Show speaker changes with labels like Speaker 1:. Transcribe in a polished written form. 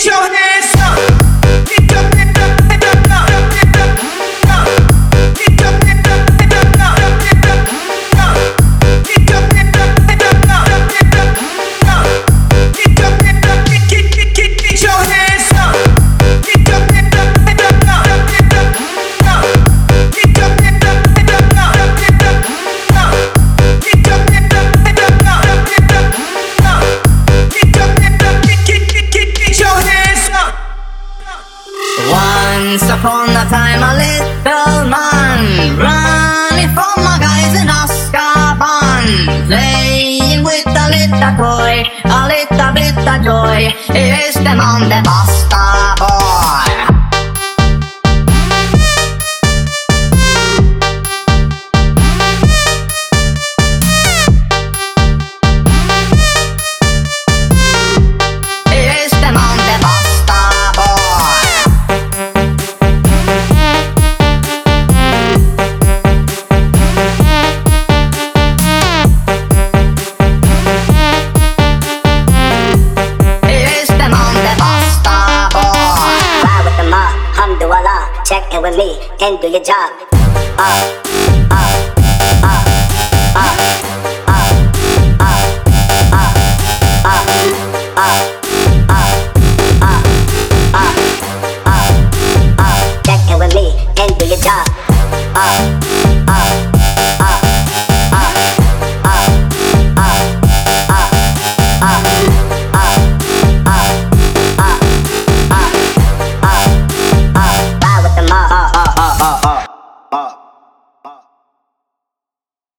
Speaker 1: Get your hands up. Get your hands up. Get your hands up. Get your hands up. Get your hands up. Get your hands up. Get your hands up. Get your hands up. Get your hands up. Get your hands up. Get your hands up. Get your hands up. Get your hands up. Get your hands up. Get your hands up. Get your hands up.
Speaker 2: Once upon a time, a little man running from a guys in Azkaban, playing with a little toy, a little bit of joy. Is the man the basta boy? Is the man the basta boy? Is the man the basta boy?
Speaker 3: Ride with the mob, alhamdulillah. Check in with me and do your job.